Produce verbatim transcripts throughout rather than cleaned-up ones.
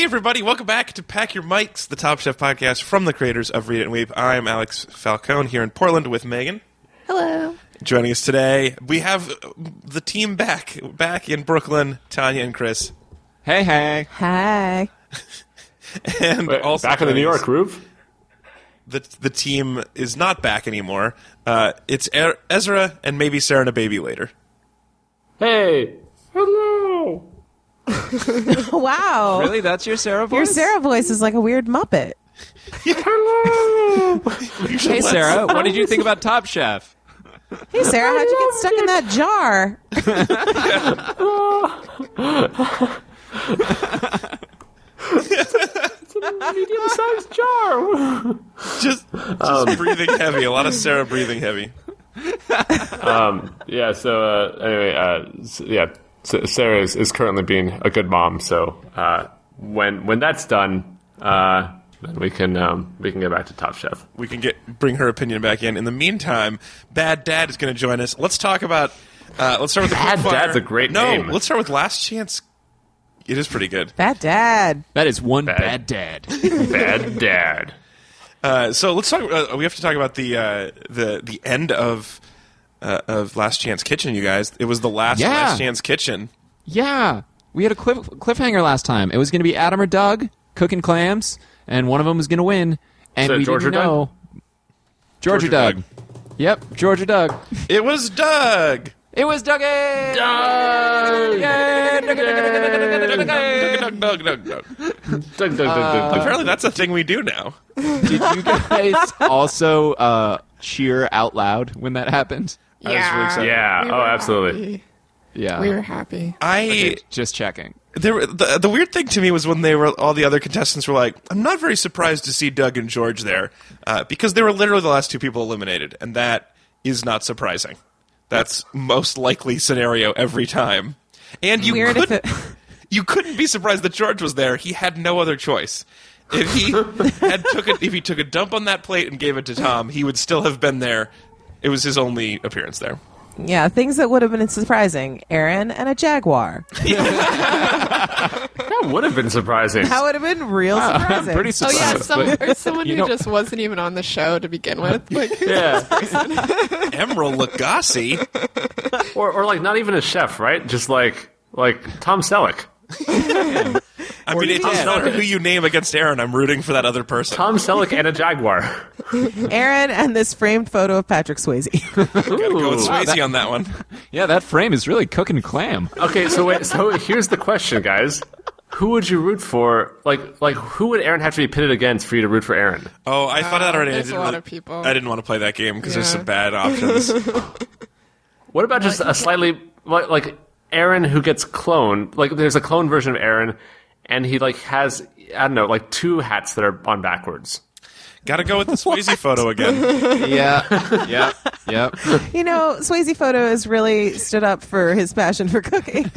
everybody. Welcome back to Pack Your Mics, the Top Chef podcast from the creators of Read It and Weep. I'm Alex Falcone here in Portland with Megan. Hello. Joining us today, we have the team back. Back in Brooklyn, Tanya and Chris. Hey, hey. Hi. And Wait, also back in the New York groove? The, the team is not back anymore. Uh, it's er- Ezra and maybe Sarah and a baby later. Hey. Hello. Wow. Really? That's your Sarah voice? Your Sarah voice is like a weird Muppet. Hello. Hey, Sarah. What did you think about Top Chef? Hey, Sarah, how'd you get stuck in that jar? It's a medium-sized jar. Just, just breathing heavy. A lot of Sarah breathing heavy. um, yeah, so uh, anyway, uh, s- yeah, S- Sarah is, is currently being a good mom, so uh, when when that's done, uh, then we can um, we can get back to Top Chef. We can get bring her opinion back in. In the meantime, Bad Dad is going to join us. Let's talk about. Uh, let's start with the Bad quickfire. Dad's a great no, name. let's start with Last Chance. It is pretty good. Bad Dad. That is one Bad. bad, dad. Bad Dad. Uh, so let's talk. Uh, we have to talk about the uh, the the end of uh, of Last Chance Kitchen. You guys, it was the last Yeah. Last Chance Kitchen. Yeah. We had a cliff- cliffhanger last time. It was going to be Adam or Doug cooking clams, and one of them was going to win. And So we George didn't or Doug? know. George, George or or Doug. Doug. Yep, George or Doug. It was Doug. It was Dougie! Doug. Yay! Doug, Doug, Doug, Doug, Doug, Doug, Doug, Doug. Doug, Doug, Doug, Doug, Doug. Dug, dug, dug, dug, dug. Apparently, that's a thing we do now. Did you guys also uh, cheer out loud when that happened? I was really excited. Yeah, We oh, were absolutely. happy. Yeah. We were happy. I Just checking. there were- the the weird thing to me was when they were all the other contestants were like, I'm not very surprised to see Doug and George there uh, because they were literally the last two people eliminated, and that is not surprising. That's most likely scenario every time. And you Weird if couldn't it- you couldn't be surprised that George was there. He had no other choice. If he had took a, if he took a dump on that plate and gave it to Tom, he would still have been there. It was his only appearance there. Yeah, things that would have been surprising. Aaron and a Jaguar. That would have been surprising. That would have been real surprising. Pretty Oh surprised. yeah, some, but- or someone you who know- just wasn't even on the show to begin with. Like, Yeah. Emerald Lagasse. Or, or like not even a chef, right? Just like like Tom Selleck. I mean, it doesn't matter who you name against Aaron. I'm rooting for that other person. Tom Selleck and a Jaguar. Aaron and this framed photo of Patrick Swayze. Gotta go with Ooh. Swayze on that one. Yeah, that frame is really cooking clam. Okay, so wait, so here's the question, guys. Who would you root for? Like, like who would Aaron have to be pitted against for you to root for Aaron? Oh, I thought that already. I there's didn't a lot really- of people. I didn't want to play that game because there's Yeah. some bad options. What about just a slightly like, like Aaron who gets cloned? Like, there's a clone version of Aaron, and he like has I don't know, like two hats that are on backwards. Gotta go with the Swayze photo again. Yeah, yeah, yeah. You know, Swayze photo has really stood up for his passion for cooking.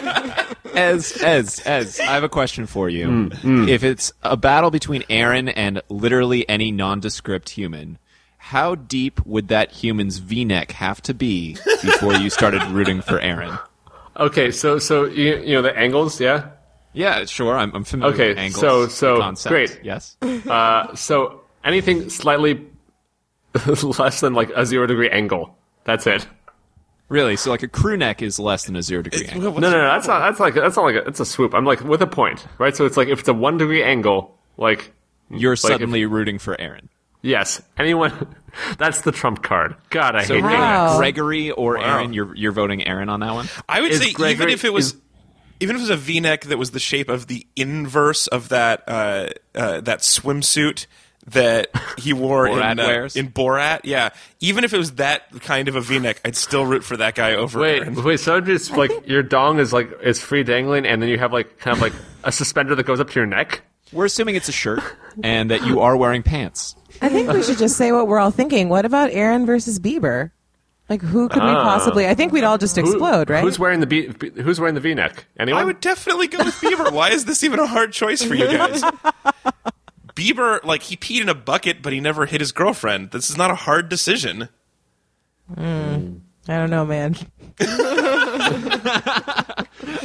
Ez, Ez, Ez, I have a question for you. If it's a battle between Aaron and literally any nondescript human, how deep would that human's V-neck have to be before you started rooting for Aaron? Okay, so so you, you know the angles, yeah. Yeah, sure. I'm, I'm familiar Okay, with angles. so- so, the concept. great. Yes. Uh, so anything slightly less than like a zero degree angle. That's it. Really? So like a crew neck is less than a zero degree angle. No, no, no. That's not. That's like. That's not like. A, it's a swoop. I'm like with a point, right? So it's like if it's a one degree angle, like You're if- suddenly rooting for Aaron. yes, anyone. That's the trump card. God, I So hate Wow. V-necks. Gregory or Wow. Aaron, you're you're voting Aaron on that one? I would Is say even Gregory- if it was is- even if it was a V-neck that was the shape of the inverse of that uh, uh, that swimsuit that he wore Borat in uh, wears? in Borat, yeah. Even if it was that kind of a V-neck, I'd still root for that guy over Wait, Aaron. wait. So just like your dong is like is free dangling, and then you have like kind of like a suspender that goes up to your neck. We're assuming it's a shirt and that you are wearing pants. I think we should just say what we're all thinking. What about Aaron versus Bieber? Like, who could we possibly... I think we'd all just Who- explode, right? Who's wearing the B, Who's wearing the V-neck? Anyone? I would definitely go with Bieber. Why is this even a hard choice for you guys? Bieber, like, he peed in a bucket, but he never hit his girlfriend. This is not a hard decision. I don't know, man.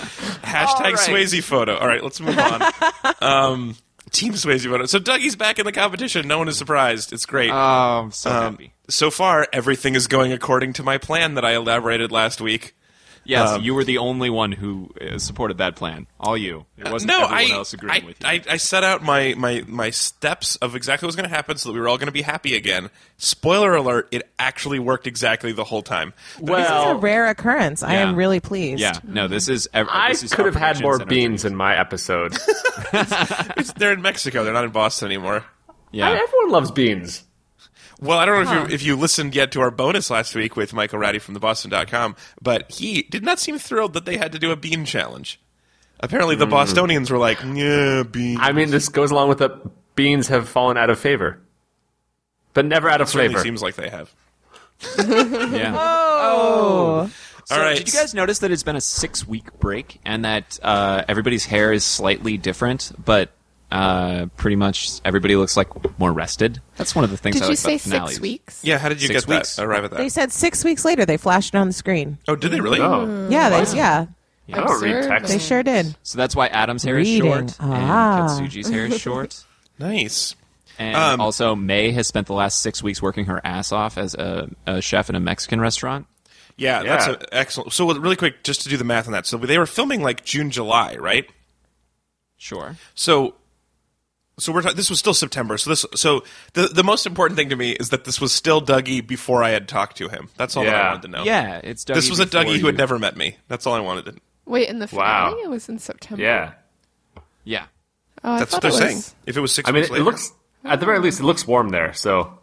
Hashtag right. Swayze photo. All right, let's move on. um, Team Swayze photo. So Dougie's back in the competition. No one is surprised. It's great. Oh, I'm so Um, happy. so far, everything is going according to my plan that I elaborated last week. Yes, um, you were the only one who uh, supported that plan. All you. It wasn't no, everyone I, else agreeing I, with you. I, I set out my, my, my steps of exactly what was going to happen so that we were all going to be happy again. Spoiler alert, it actually worked exactly the whole time. But This is a Well, rare occurrence. I Yeah. am really pleased. yeah, no, this is... Ev- I this is could our have had more predictions and our beans dreams. in my episode. it's, they're in Mexico. They're not in Boston anymore. Yeah. I- everyone loves beans. Well, I don't know if, you, if you listened yet to our bonus last week with Michael Ratty from the Boston dot com, but he did not seem thrilled that they had to do a bean challenge. Apparently, the Bostonians were like, yeah, beans. I mean, this goes along with the beans have fallen out of favor, but never out of certainly flavor. seems like they have. yeah. Oh. So All right. Did you guys notice that it's been a six-week break and that uh, everybody's hair is slightly different, but uh, pretty much everybody looks like more rested? That's one of the things Did I you like say about finales. six weeks? Yeah, how did you Six get weeks. that? Arrive at that? They said six weeks later they flashed it on the screen. oh, did they really? Oh, Yeah, they, yeah, I don't read Observed. text. they sure did. So that's why Adam's hair Reading. is short Ah. and Katsuji's hair is short. Nice. And Um, also, May has spent the last six weeks working her ass off as a, a chef in a Mexican restaurant. Yeah, Yeah. that's a, excellent. So, really quick, just to do the math on that. So, they were filming like June, July, right? Sure. So, so we're ta- this was still September. So this, so the the most important thing to me is that this was still Dougie before I had talked to him. That's all that I Yeah. wanted to know. Yeah, it's Dougie this was a before Dougie who had you- never met me. That's all I wanted to. Wait, in the Wow. finale, it was in September. Yeah. Yeah. Oh, I That's what thought they're it was saying. If it was six I mean, weeks it, later, looks, at the very least, it looks warm there, so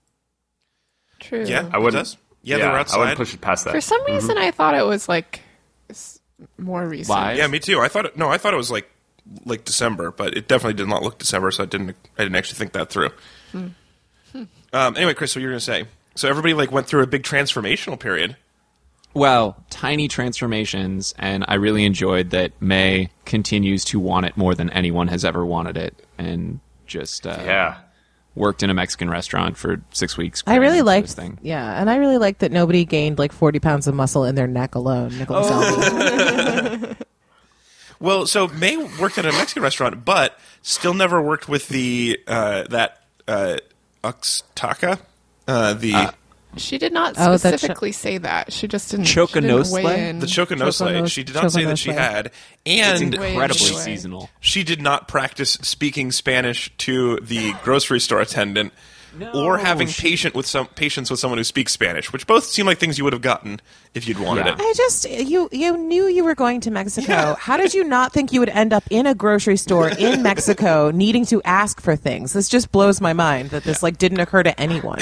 True. yeah, I wouldn't. it does. Yeah, they were I wouldn't outside. push it past that. For some reason, I thought it was like s- more recent. Live? Yeah, me too. I thought it, no, I thought it was like like December, but it definitely did not look December. So I didn't I didn't actually think that through. Um, anyway, Chris, what you were going to say? So everybody like went through a big transformational period. Well, tiny transformations, and I really enjoyed that May continues to want it more than anyone has ever wanted it, and just uh, Yeah. worked in a Mexican restaurant for six weeks. I really cramming liked, this thing. yeah, and I really liked that nobody gained like forty pounds of muscle in their neck alone. Nicholas Alvey. Well, so May worked at a Mexican restaurant, but still never worked with the uh, that uh, Uxtaca, uh, the She did not Oh, that's- specifically say that. She just didn't, she didn't Choconosle? weigh in. the choconosle. Choconos- She did not say that she choconosle. had, It's and Way incredibly into it. seasonal. she did not practice speaking Spanish to the grocery store attendant, or having patient with some patience with someone who speaks Spanish, which both seem like things you would have gotten if you'd wanted Yeah. it. I just you you knew you were going to Mexico. Yeah. How did you not think you would end up in a grocery store in Mexico needing to ask for things? This just blows my mind that this like didn't occur to anyone.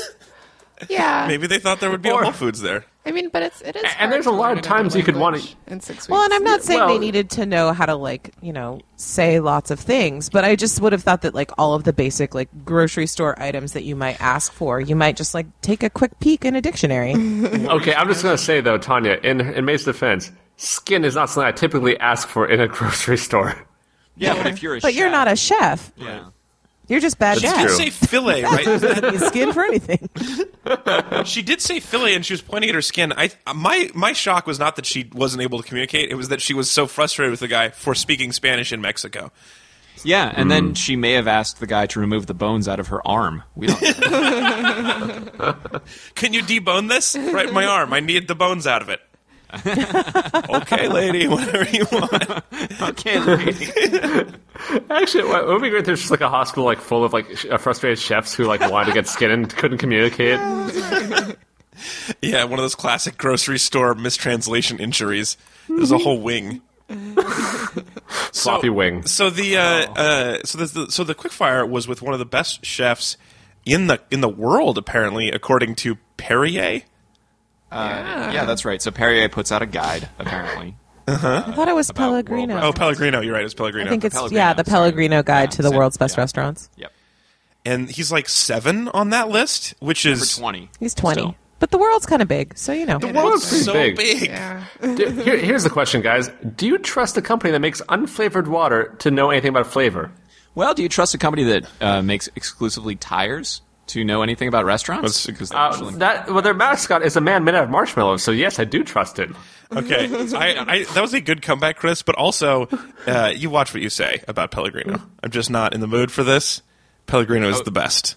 Yeah. Maybe they thought there would be a Or- Whole Foods there. I mean, but it's it is. And hard there's a to lot learn of times another you could wanna- language in six weeks. Well, and I'm not saying Well- they needed to know how to like, you know, say lots of things, but I just would have thought that like all of the basic like grocery store items that you might ask for, you might just like take a quick peek in a dictionary. Okay, I'm just going to say, though, Tanya, in, in May's defense, skin is not something I typically ask for in a grocery store. Yeah, but if you're a But you're chef- not a chef. Yeah. You're just bad She That's did chef. true. say fillet, right? You skin for anything. She did say fillet, and she was pointing at her skin. I my my shock was not that she wasn't able to communicate; it was that she was so frustrated with the guy for speaking Spanish in Mexico. Yeah, and then she may have asked the guy to remove the bones out of her arm. We don't know. Can you debone this? Right, in my arm. I need the bones out of it. Okay, lady, whatever you want. Okay, lady. Actually, it would be great if there's just like a hospital like full of like sh- uh, frustrated chefs who like wanted to get skin and couldn't communicate. Yeah, one of those classic grocery store mistranslation injuries. There's a whole wing. Sloppy wing. So the uh, uh, so the so the quickfire was with one of the best chefs in the in the world, apparently, according to Perrier. Uh, yeah, that's right. So Perrier puts out a guide, apparently. I thought it was About world Pellegrino. restaurants. Oh, Pellegrino. You're right. It's Pellegrino. I think it's Pellegrino, yeah, the sorry. Pellegrino guide Yeah, to the same, world's best yeah. restaurants. Yep. and he's like seven on that list, which Number is twenty. He's twenty. Still. But the world's kind of big, so you know. the It world's is so pretty big. big. Yeah. Do- Here, here's the question, guys. Do you trust a company that makes unflavored water to know anything about flavor? Well, do you trust a company that uh, makes exclusively tires? to know anything about restaurants? Let's- Because they Uh, usually- that well, their mascot is a man made out of marshmallows. So yes, I do trust it. Okay, I, I, that was a good comeback, Chris. But also, uh, you watch what you say about Pellegrino. I'm just not in the mood for this. Pellegrino is Oh. the best.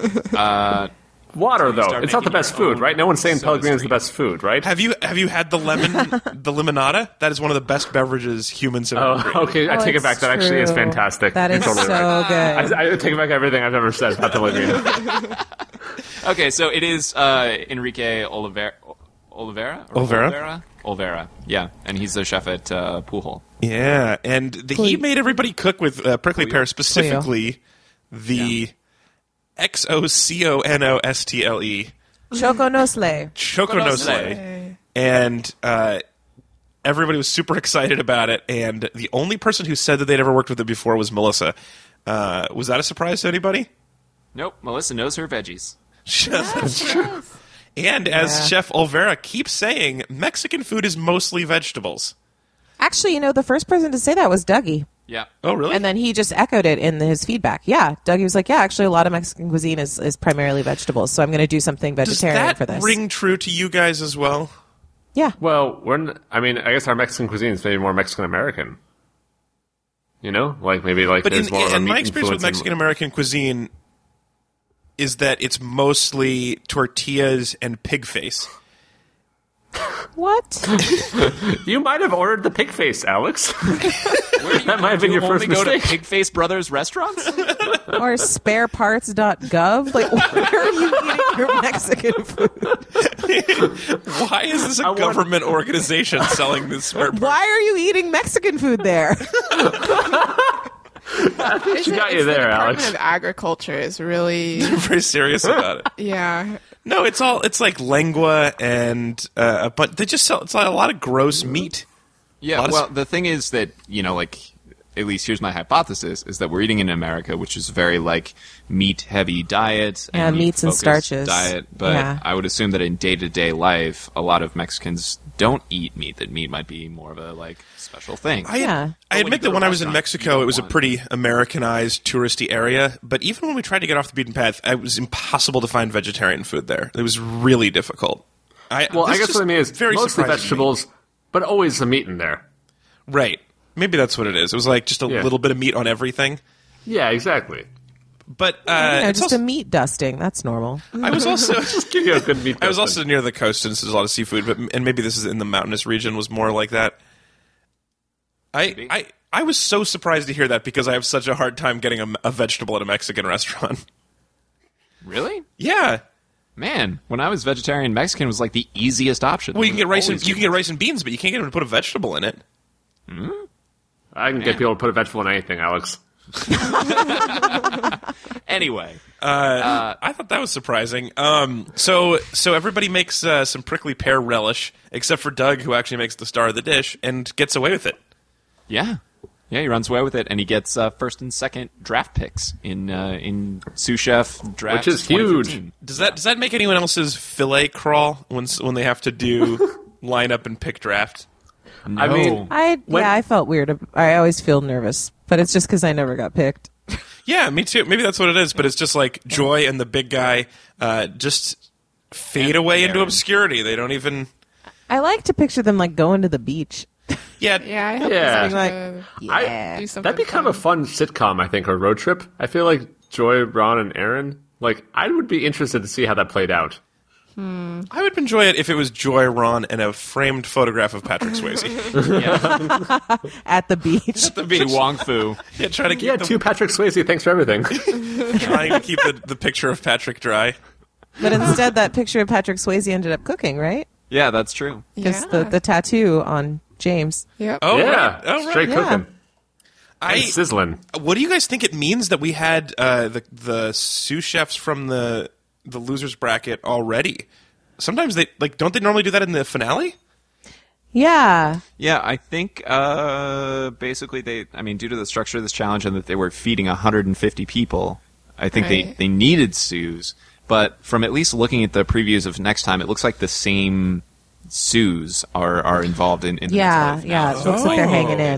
Water though, start it's not the making best your food, own right? No one's saying soda Pellegrino is the stream. best food, right? Have you have you had the lemon the limonada? That is one of the best beverages humans have ever Oh, created. okay. I Oh, take it it's back. That actually is true. fantastic. That You're is totally so right. good. I, I take back everything I've ever said about Pellegrino. Okay, so it is uh, Enrique Oliveira. Oliveira? Or Olvera? Olvera? Olvera, yeah. And he's the chef at uh, Pool Hole. Yeah, and the, he Please. made everybody cook with uh, prickly Cleo. pear, specifically the X O C O N O S T L E Choconosle. Choconosle. And uh, everybody was super excited about it, and the only person who said that they'd ever worked with it before was Melissa. Uh, was that a surprise to anybody? Nope, Melissa knows her veggies. That's true. And as Yeah. Chef Olvera keeps saying, Mexican food is mostly vegetables. Actually, you know, the first person to say that was Dougie. Yeah. Oh, really? And then he just echoed it in his feedback. Yeah, Dougie was like, yeah, actually, a lot of Mexican cuisine is, is primarily vegetables, so I'm going to do something Does vegetarian that for this. ring true to you guys as well? Yeah. Well, we're. N- I mean, I guess our Mexican cuisine is maybe more Mexican American. You know, like maybe like But in, there's more of a in meat my experience with influence in- Mexican American cuisine is that it's mostly tortillas and pig face. What? You might have ordered the pig face, Alex. Where do That might have been you your only first go mistake. to Pigface Brothers restaurants? Or spareparts dot gov? Like, where are you eating your Mexican food? Why is this a want- government organization selling this spare parts? Why are you eating Mexican food there? It's She a- got you it's the there, Department Alex. of Agriculture is really, I'm very serious about it. yeah. No, it's all it's like lengua and uh, but they just sell it's like a lot of gross meat. Yeah, Lot of well, s- the thing is that, you know, like, at least here's my hypothesis, is that we're eating in America, which is a very, like, meat-heavy diet. Yeah, and meats and meat-focused starches. Diet, but Yeah. I would assume that in day-to-day life, a lot of Mexicans don't eat meat, that meat might be more of a, like, special thing. I, Yeah. I when admit you go that when to I was in restaurants, Mexico, you don't it was a want- pretty Americanized, touristy area. But even when we tried to get off the beaten path, it was impossible to find vegetarian food there. It was really difficult. I, Well, this I guess just what I mean is very mostly surprising to me. vegetables, but always some meat in there. Right. Maybe that's what it is. It was like just a Yeah. little bit of meat on everything. Yeah, exactly. But uh, You know, it's just also- a meat dusting. That's normal. I was also Give you a good meat. I was dusting. also near the coast, and there's a lot of seafood. But and maybe this is in the mountainous region was more like that. I I I was so surprised to hear that because I have such a hard time getting a, a vegetable at a Mexican restaurant. Really? Yeah. Man, when I was vegetarian, Mexican was, like, the easiest option. Well, you can get rice and Always you can get rice and beans, but you can't get them to put a vegetable in it. I can get people to put a vegetable in anything, Alex. Anyway. I thought that was surprising. Um, so so everybody makes uh, some prickly pear relish, except for Doug, who actually makes the star of the dish and gets away with it. Yeah. Yeah, he runs away with it, and he gets uh, first and second draft picks in uh, in sous chef draft, Which is huge. Does that does that make anyone else's fillet crawl when s- when they have to do line up and pick draft? No. I mean- I When- yeah, I felt weird. ab- I always feel nervous, but it's just because I never got picked. Yeah, me too. Maybe that's what it is. But it's just like Joy and the big guy uh, just fade And away into Aaron. obscurity. They don't even. I like to picture them like going to the beach. Yeah, Yeah, I hope Yeah. it's Like, uh, yeah. do something That'd be kind of a fun sitcom, I think, or road trip. I feel like Joy, Ron, and Aaron. Like, I would be interested to see how that played out. I would enjoy it if it was Joy, Ron, and a framed photograph of Patrick Swayze. At the beach. the To beach. Wong Fu. Yeah, trying to keep Yeah, the, to Patrick Swayze, thanks for everything. trying to keep the, the picture of Patrick dry. But instead, that picture of Patrick Swayze ended up cooking, right? Yeah, that's true. Because Yeah. the, the tattoo on James. Yep. Oh, yeah, right. Oh, right. straight Yeah. cooking. I, And sizzling. what do you guys think it means that we had uh, the the sous chefs from the the losers bracket already? Sometimes they like don't they normally do that in the finale? Yeah. Yeah, I think uh, basically they, I mean, due to the structure of this challenge and that they were feeding one hundred fifty people, I think they, Right. they needed sous. But from at least looking at the previews of next time, it looks like the same sous are, are involved in, in the Yeah, entire yeah, finale. it So looks it's like they're Oh. hanging in. it's-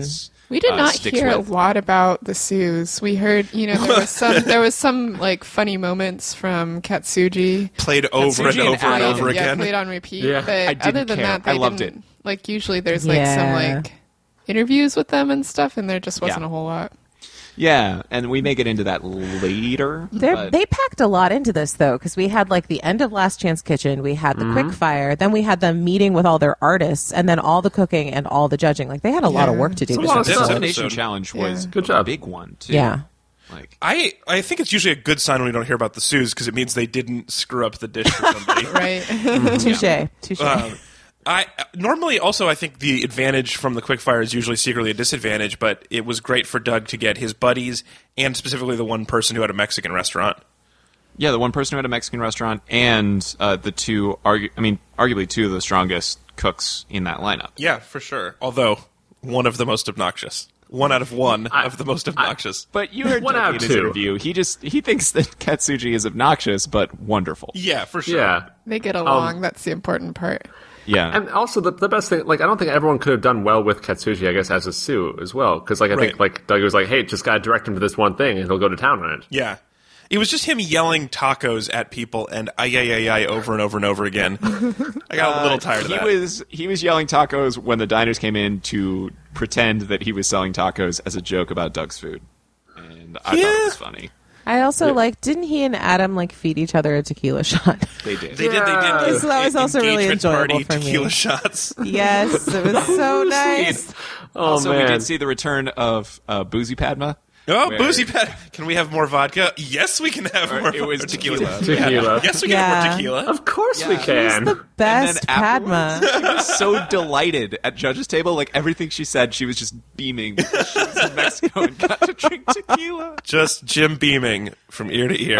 We did uh, not sticks hear with. a lot about the Sues. We heard, you know, there was some there was some like funny moments from Katsuji. Played over and Katsuji and over and Adam. over yeah, again. played on repeat. Yeah. But I didn't other than care. that, they I loved didn't, it. Like usually, there's like some Yeah. like interviews with them and stuff, and there just wasn't Yeah. a whole lot. Yeah, and we may get into that later. They're, but- They packed a lot into this, though, because we had like the end of Last Chance Kitchen, we had the quick fire, then we had them meeting with all their artists, and then all the cooking and all the judging. Like they had a lot of work to do. It's a this lot of the episode. stuff. elimination episode. challenge Yeah. was Good a job. big one too. Yeah. Like I, I think it's usually a good sign when we don't hear about the Sues because it means they didn't screw up the dish for somebody. Right. Touche. Touche. Um, I normally also I think the advantage from the quickfire is usually secretly a disadvantage, but it was great for Doug to get his buddies and specifically the one person who had a Mexican restaurant. yeah, the one person who had a Mexican restaurant and uh, the two, argu- I mean, arguably two of the strongest cooks in that lineup. Yeah, for sure. Although one of the most obnoxious, one out of one I- of the most obnoxious. But you heard One Doug out in of his two. interview. He just he thinks that Katsuji is obnoxious but wonderful. yeah, for sure. Yeah. They get along. That's the important part. Yeah, And also, the, the best thing, like, I don't think everyone could have done well with Katsuji, I guess, as a Sue as well. Because, like, I Right. think, like, Doug was like, hey, just gotta direct him to this one thing and he'll go to town on it. Yeah. It was just him yelling tacos at people and ay ay ay ay over and over and over again. I got a little tired of he that. was he was yelling tacos when the diners came in to pretend that he was selling tacos as a joke about Doug's food, and I thought Yeah. it was funny. I also like, didn't he and Adam like feed each other a tequila shot? They did. They did. They did. So that was also really engagement enjoyable party for me. tequila shots. Yes, it was so nice. Oh, also, man. we did see the return of uh, Boozy Padma. Oh, where- boozy pet! Can we have more vodka? Yes, we can have Or more. it was or tequila. Tequila. Yes, we can have Yeah. more tequila. Of course we Yeah. can. The best Padma. afterwards, she was so delighted at Judge's table. Like everything she said, she was just beaming because she was in Mexico and got to drink tequila. Just Jim beaming from ear to ear.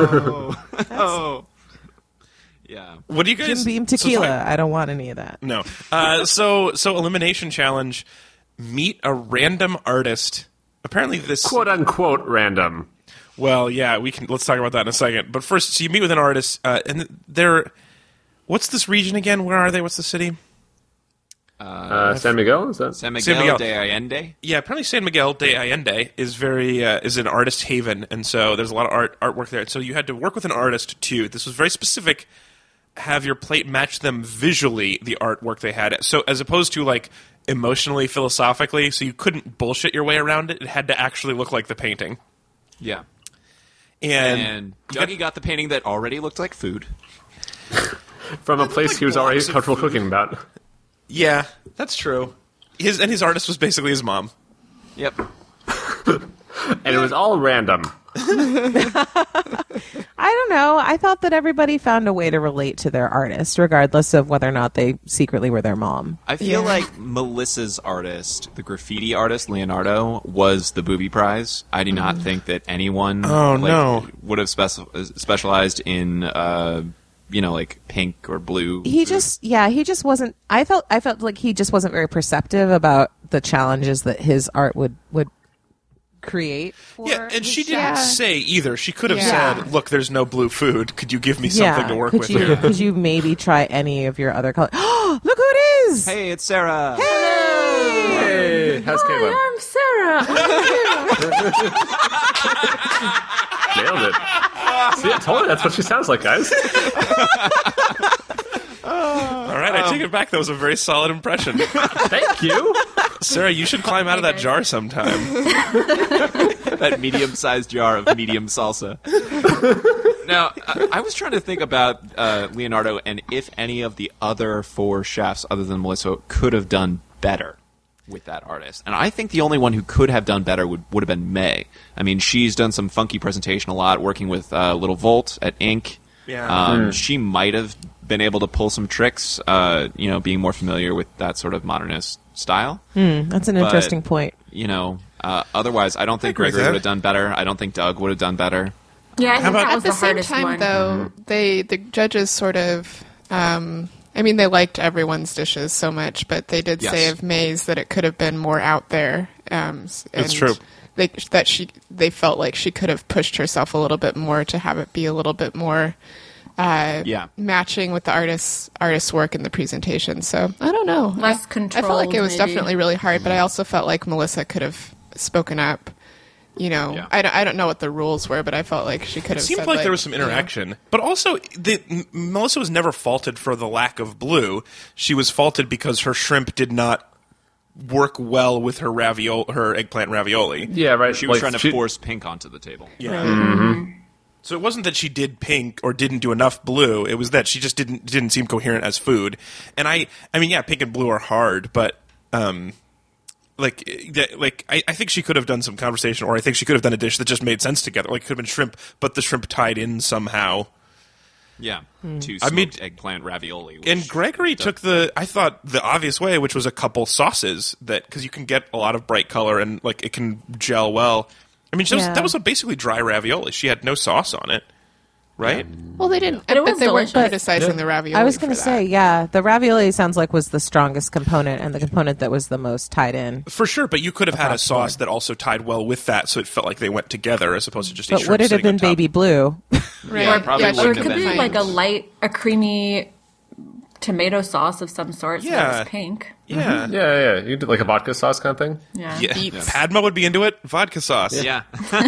Oh, oh. Yeah. What do you guys? Jim Beam so tequila. talk- I don't want any of that. no. Uh, so so elimination challenge. Meet a random artist. Apparently this. Quote unquote random. Well, yeah, we can. Let's talk about that in a second. But first, so you meet with an artist, uh, and they're. What's this region again? Where are they? What's the city? Uh, San Miguel? Is that? San San Miguel, Miguel. de Allende. Yeah, apparently San Miguel de Allende is very uh, is an artist haven, and so there's a lot of art artwork there. So you had to work with an artist too. This was very specific. Have your plate match them visually the artwork they had. So as opposed to like emotionally, philosophically, so you couldn't bullshit your way around it. It had to actually look like the painting. Yeah. And, And Dougie got the painting that already looked like food. From a place like he was already blocks of comfortable food. cooking about. yeah, that's true. His and his artist was basically his mom. Yep. And it was all random. I don't know. I thought that everybody found a way to relate to their artist, regardless of whether or not they secretly were their mom. I feel Yeah. like Melissa's artist, the graffiti artist Leonardo, was the booby prize. I do not think that anyone Oh, like, no. would have speci- specialized in uh, you know, like pink or blue. He just, yeah, he just wasn't. I felt, I felt like he just wasn't very perceptive about the challenges that his art would would create. For Yeah, and she his didn't Yeah. say either. She could have Yeah. said, "Look, there's no blue food. Could you give me something yeah, to work could with you, here?" Could you maybe try any of your other colors? Look who it is! Hey, it's Sarah. Hey, how's Caleb? I'm Sarah. Nailed it. See, I told you that's what she sounds like, guys. All right, I take it back. That was a very solid impression. Thank you. Sarah, you should climb out of that jar sometime. That medium-sized jar of medium salsa. Now, I, I was trying to think about uh, Leonardo and if any of the other four chefs, other than Melissa, could have done better with that artist. And I think the only one who could have done better would, would have been May. I mean, she's done some funky presentation a lot, working with uh, Little Volt at Ink. Yeah. Um, She might have been able to pull some tricks, uh, you know, being more familiar with that sort of modernist style. That's an But, interesting point. You know, uh, otherwise, I don't think agree with Gregory that. would have done better. I don't think Doug would have done better. Yeah, I think about- that At was the the, same hardest time, one. though, they the judges sort of. Um, I mean, they liked everyone's dishes so much, but they did say Yes. of May's that it could have been more out there. Um, s- It's and true. They, that she, they felt like she could have pushed herself a little bit more to have it be a little bit more uh, Yeah. matching with the artist's artist's work in the presentation. So I don't know. Less I, I felt like it controlled, was maybe. definitely really hard, but I also felt like Melissa could have spoken up. You know, Yeah. I, don't, I don't know what the rules were, but I felt like she could have It seemed said, like, there was some you know, interaction, but also the, M- Melissa was never faulted for the lack of blue. She was faulted because her shrimp did not work well with her ravioli, her eggplant ravioli. Yeah, right. She was like, trying to she- force pink onto the table. Yeah. So it wasn't that she did pink or didn't do enough blue. It was that she just didn't didn't seem coherent as food. And I, I mean, yeah, pink and blue are hard, but um, like, that- like I, I think she could have done some conversation, or I think she could have done a dish that just made sense together. Like, it could have been shrimp, but the shrimp tied in somehow. Yeah. Two I smoked mean- eggplant ravioli. which- And Gregory took the, I thought, the obvious way, which was a couple sauces that, because you can get a lot of bright color and like it can gel well. I mean, she was, Yeah. that was a basically dry ravioli. She had no sauce on it, right? Well, they didn't, But it was they weren't delicious. criticizing the ravioli. I was going for to say, that. yeah, the ravioli sounds like was the strongest component and the component that was the most tied in. For sure, but you could have had a Across the sauce board. that also tied well with that, so it felt like they went together as opposed to just. a But shrimp would it have sitting on been top. baby blue? Right. Yeah, probably yeah, she Or it wouldn't could have be been. like a light, a creamy tomato sauce of some sort. So Yeah. that was pink. Yeah. Yeah, yeah. You did like a vodka sauce kind of thing. Yeah. Yeah. Beets. Padma would be into it. Vodka sauce. Yeah.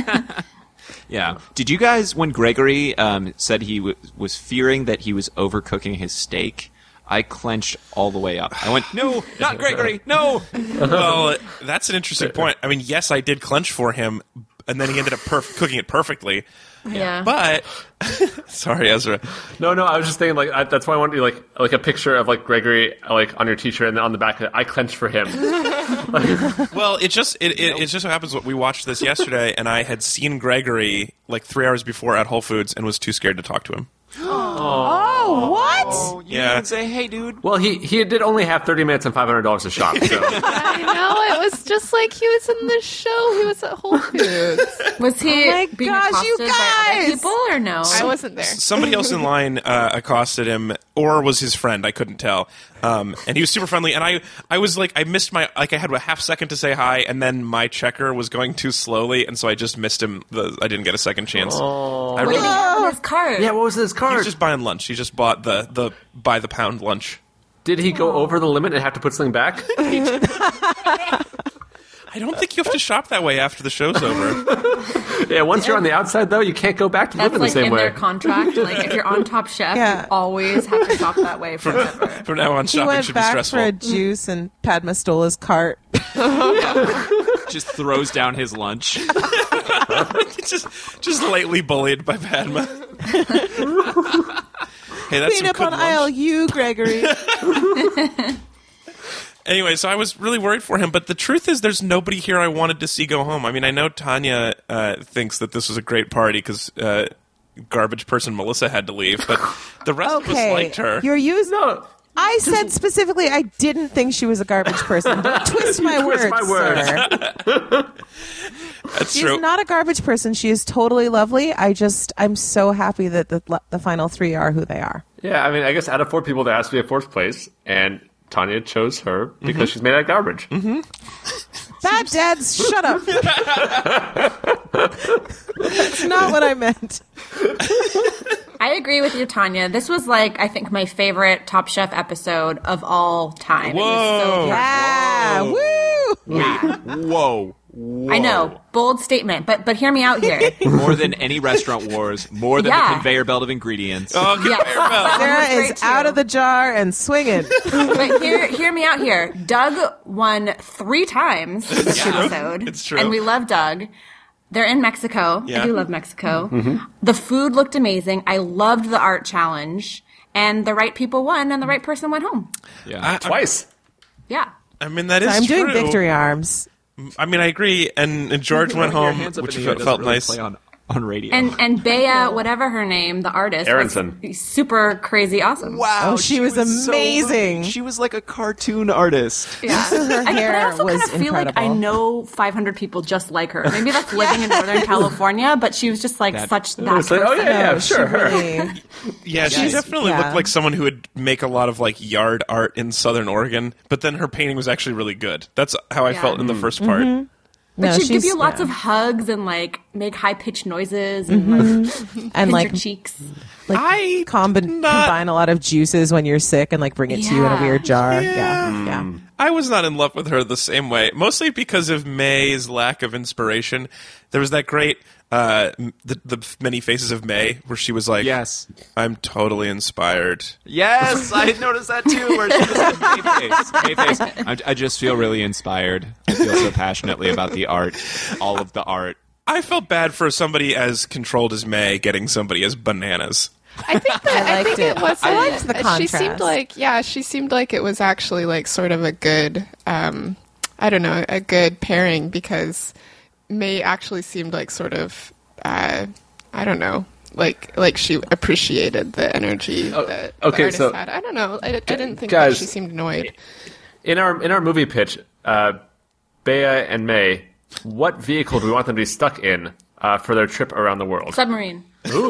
Yeah. Did you guys, when Gregory um, said he w- was fearing that he was overcooking his steak, I clenched all the way up. I went, no, not Gregory, no. Well, that's an interesting point. I mean, yes, I did clench for him, and then he ended up perf- cooking it perfectly. Yeah. But sorry, Ezra. No, no. I was just thinking like I, that's why I wanted like like a picture of like Gregory like on your T-shirt, and then on the back of it, I clenched for him. Well, it just it, it, it just so happens that we watched this yesterday, and I had seen Gregory like three hours before at Whole Foods, and was too scared to talk to him. Oh, what? Oh, you Yeah. didn't say, hey, dude. Well, he he did only have thirty minutes and five hundred dollars to shop. So I know, it was just like he was in the show. He was at Whole Foods. Was he Oh my being gosh, you accosted by other guys! people or no? I wasn't there. Somebody else in line uh, accosted him, or was his friend? I couldn't tell. Um, and he was super friendly. And I, I was like, I missed my, like, I had a half second to say hi, and then my checker was going too slowly, and so I just missed him. The, I didn't get a second chance. I What really, did he have in his card? yeah, what was his he card? was just buying lunch. He just bought the the by the pound lunch. Did he go over the limit and have to put something back? I don't think you have to shop that way after the show's over. Yeah, once you're on the outside though, you can't go back to That's living the like same in way. their contract. Like if you're on Top Chef, Yeah. you always have to shop that way forever. From now on, He shopping went should be back stressful. for a juice and Padma stole his cart. Just throws down his lunch. just, just lightly bullied by Padma. Hey, that's Clean some up good on lunch. aisle U, Gregory. Anyway, so I was really worried for him, but the truth is there's nobody here I wanted to see go home. I mean, I know Tanya uh, thinks that this was a great party because uh, garbage person Melissa had to leave, but the rest of us Okay, liked her. you're using. No, I said specifically I didn't think she was a garbage person. Don't twist my Twist words, my words. sir. That's She's true. not a garbage person. She is totally lovely. I just, I'm so happy that the the final three are who they are. yeah, I mean, I guess out of four people, there has to be a fourth place, and Tanya chose her because she's made out of garbage. Bad dads, shut up. That's not what I meant. I agree with you, Tanya. This was like I think my favorite Top Chef episode of all time. It was so Whoa. Yeah, woo. Yeah. Whoa. Whoa. I know, bold statement, but but hear me out here. More than any restaurant wars, more than Yeah. the conveyor belt of ingredients. Oh, conveyor Yes. belt. Sarah That was is great, out too. of the jar and swinging. But hear hear me out here. Doug won three times this episode, It's true. and we love Doug. They're in Mexico. Yeah. I do love Mexico. The food looked amazing. I loved the art challenge, and the right people won, and the right person went home. Yeah. I, Twice. Yeah. I mean, that is I'm doing true. victory arms. I mean, I agree. And, and George went Throwing your home, hands up which in the air felt doesn't really nice. play on, on radio. And and Bea, whatever her name, the artist, Aronson. was super crazy awesome. wow, Oh, she was so amazing. lovely. She was like a cartoon artist. Yeah. Her I, but I hair also was kind of feel like I incredible. know five hundred people just like her. Maybe that's living in Northern California, but she was just like That- such that It's like, person. oh, yeah, yeah, No, sure. she really- Yeah, she Yes. definitely Yeah. looked like someone who would make a lot of like yard art in Southern Oregon, but then her painting was actually really good. That's how I Yeah. felt in the first part. But No, she'd give she's- you lots yeah. of hugs and like make high pitched noises and like and pinch like your cheeks. like I combi- not- combine a lot of juices when you're sick and like bring it to you in a Yeah. weird jar. Yeah. Yeah, yeah. I was not in love with her the same way, mostly because of May's lack of inspiration. There was that great uh, m- the, the Many Faces of May, where she was like, Yes. I'm totally inspired." Yes, I noticed that too. Where she just said Mayface. Mayface. I, I just feel really inspired. I feel so passionately about the art, all of the art. I felt bad for somebody as controlled as May getting somebody as bananas. I think that I I, liked think it. it was. I liked the She seemed contrast. like yeah, she seemed like it was actually like sort of a good, um, I don't know, a good pairing because May actually seemed like sort of, uh, I don't know, like like she appreciated the energy Oh, that okay, the artist so- had. I don't know. I, I didn't think Guys- that she seemed annoyed. In our in our movie pitch, uh, Bea and May, what vehicle do we want them to be stuck in uh, for their trip around the world? Submarine.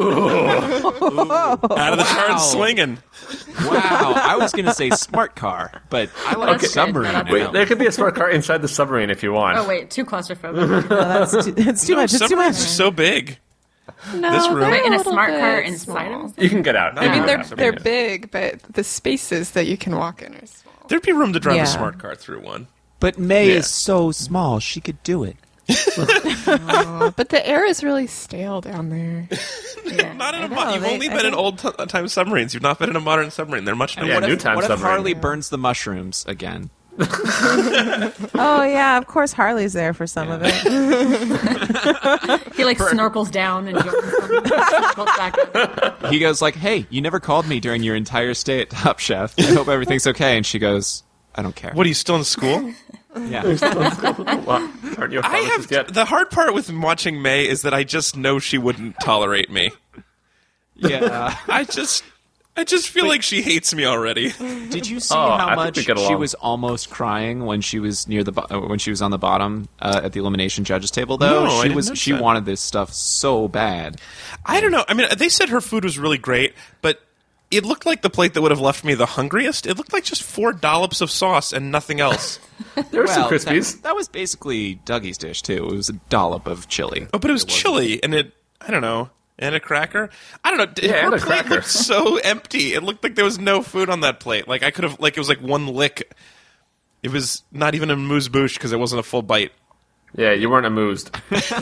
Out of the charts swinging. Wow, I was going to say smart car, but I like Okay. submarine. That's Wait, now. there could be a smart car inside the submarine if you want. Oh wait, too claustrophobic. No, that's too, it's too much. It's too Submarines much. are so big. No, This room- they're Wait, in a little smart bit car inside small. of You can get out. I mean, Yeah. they're Yeah. they're big, but the spaces that you can walk in are small. There'd be room to drive Yeah. a smart car through one. But May Yeah. is so small, she could do it. But the air is really stale down there. Yeah. Not in a know, mo- You've they- only I been in think- old t- time submarines. You've not been in a modern submarine. They're much And newer. what new if, time what if submarine. Harley burns the mushrooms again? Oh yeah, of course Harley's there for some of it. He like snorkels down and snorkels back up. He goes like, "Hey, you never called me during your entire stay at Top Chef. I hope everything's okay." And she goes, "I don't care." What, are you still in school? Yeah. Well, aren't you a I pharmacist have yet? the hard part with watching May is that I just know she wouldn't tolerate me. Yeah. I just, I just feel like she hates me already. Did you see Oh, I how think much we get she along. was almost crying when she was near the bo- uh, when she was on the bottom uh, at the elimination judges table? Though No, I she didn't was notice she that. wanted this stuff so bad. I don't know. I mean, they said her food was really great, but it looked like the plate that would have left me the hungriest. It looked like just four dollops of sauce and nothing else. There were some Well, Krispies. That, that was basically Dougie's dish too. It was a dollop of chili. Oh, but it was chili, and it, I don't know, and a cracker. I don't know. d- Yeah, her and a plate cracker. looked so empty. It looked like there was no food on that plate. Like I could have, like it was like one lick. It was not even a moose bouche because it wasn't a full bite. Yeah, you weren't amused.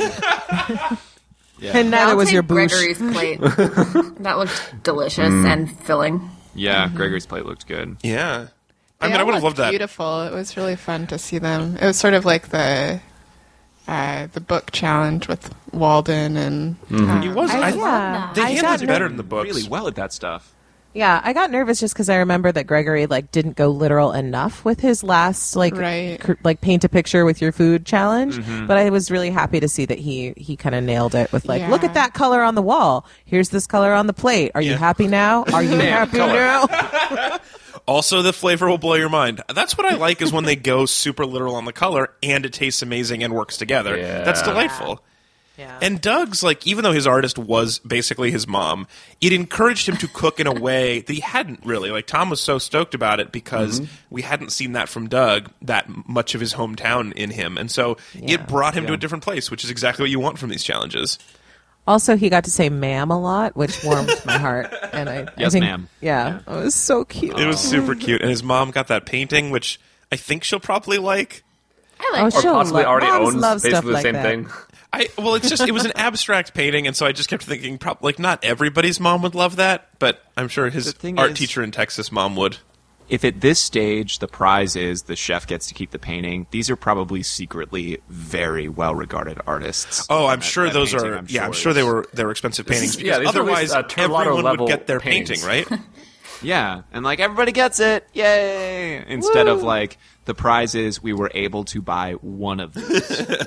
And neither I'll was take your bouche. Gregory's plate. That looked delicious and filling. Yeah, Gregory's plate looked good. Yeah. I They mean, I all would have looked loved that. Beautiful. It was really fun to see them. It was sort of like the uh, the book challenge with Walden and. um, It was. I, yeah. They I handled got it better ner- in the books. Really well at that stuff. Yeah, I got nervous just because I remember that Gregory like didn't go literal enough with his last like Right. cr- like paint a picture with your food challenge. Mm-hmm. But I was really happy to see that he he kind of nailed it with like, look Yeah. at that color on the wall. Here's this color on the plate. Are you Yeah. happy now? Are you happy now? Also, the flavor will blow your mind. That's what I like is when they go super literal on the color and it tastes amazing and works together. Yeah. That's delightful. Yeah. And Doug's, like, even though his artist was basically his mom, it encouraged him to cook in a way that he hadn't really. Like, Tom was so stoked about it because Mm-hmm. we hadn't seen that from Doug, that much of his hometown in him. And so Yeah. it brought him to Yeah. a different place, which is exactly what you want from these challenges. Also, he got to say "ma'am" a lot, which warmed my heart. And I, I Yes, think, ma'am. Yeah, it was so cute. It was super cute. And his mom got that painting, which I think she'll probably like. I Oh, like Or she'll possibly love- already moms owns love stuff basically the like same that. thing. I well, it's just it was an abstract painting, and so I just kept thinking, prob- like not everybody's mom would love that, but I'm sure his The thing art is- teacher in Texas mom would. If at this stage the prize is the chef gets to keep the painting, these are probably secretly very well regarded artists. Oh, I'm That- sure that those painting, are. I'm yeah, I'm sure sure they is- were they were expensive paintings. yeah, Because these are at otherwise, least, uh, Terlato everyone would level get their paintings. painting, right? Yeah, and like everybody gets it, yay! Instead of like the prize is we were able to buy one of these,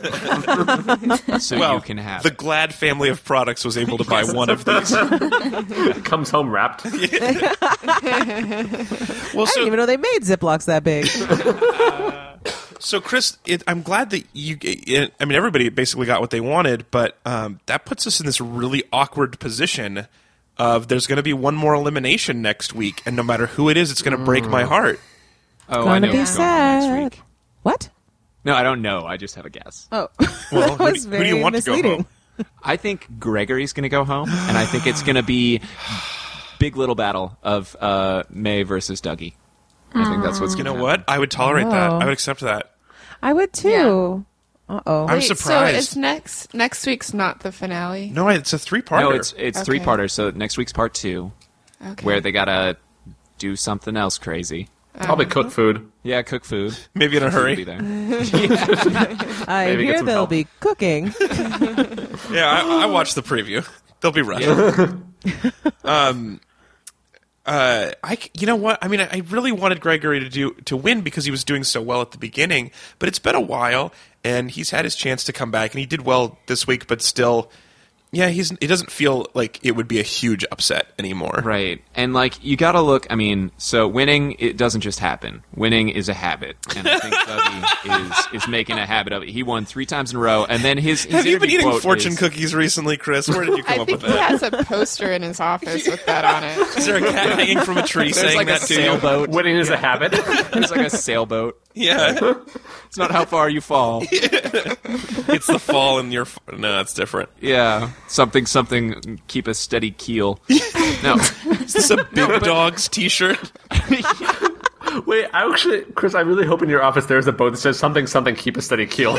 so well, you can have the it. Glad family of products was able to buy one of these. It comes home wrapped. Well, I so didn't even know they made Ziplocs that big. So, Chris, it, I'm glad that you. It, I mean, everybody basically got what they wanted, but um, that puts us in this really awkward position of there's going to be one more elimination next week, and no matter who it is, it's going to break my heart. Oh, I Gonna know be what's going on sad. next week. What? No, I don't know. I just have a guess. Oh, Well, that who was do- who very do you want to go misleading. home? I think Gregory's going to go home, and I think it's going to be big little battle of uh, May versus Dougie. I think that's what's You going to know what? I would tolerate that. Oh. I would accept that. I would too. Uh oh. I'm Wait, surprised. So it's next next week's not the finale. No, it's a three-parter. No, it's it's Okay. three-parter, so next week's part two, Okay. where they got to do something else crazy. Probably cook food. Yeah, cook food. Maybe in a Food will be hurry. there. I maybe get hear some they'll help. be cooking. Yeah, I, I watched the preview. They'll be ready. um, uh, I, c- you know what? I mean, I, I really wanted Gregory to do to win because he was doing so well at the beginning. But it's been a while, and he's had his chance to come back, and he did well this week. But still, yeah, he's. It doesn't feel like it would be a huge upset anymore. Right. And, like, you got to look, I mean, so winning, it doesn't just happen. Winning is a habit. And I think Dougie is, is making a habit of it. He won three times in a row, and then his, his Have you been interview eating quote fortune is, cookies recently, Chris? Where did you come I up think with he that? has a poster in his office with that on it. Is there a cat hanging from a tree There's saying like a that to you? sailboat. Winning is a habit. There's like a sailboat. Yeah, It's not how far you fall. it's the fall in your. F- no, it's different. Yeah. Something, something, keep a steady keel. No. Is this a Big Dogs T-shirt? Wait, I actually, Chris, I really hope in your office there's a boat that says something, something, keep a steady keel.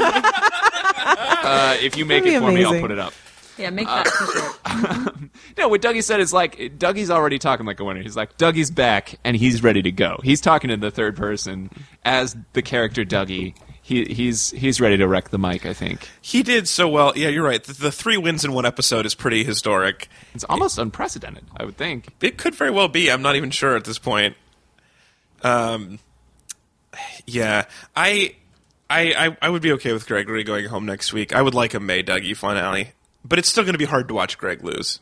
Uh, if you make That'd it be for me, I'll amazing. put it up. Yeah, make that t-shirt. No, what Dougie said is like, Dougie's already talking like a winner. He's like, Dougie's back, and he's ready to go. He's talking in the third person as the character Dougie. He, he's he's ready to wreck the mic, I think. He did so well. Yeah, you're right. The, the three wins in one episode is pretty historic. It's almost unprecedented, I would think. It could very well be. I'm not even sure at this point. Um, yeah, I, I, I, I would be okay with Gregory going home next week. I would like a May Dougie finale, but it's still going to be hard to watch Greg lose.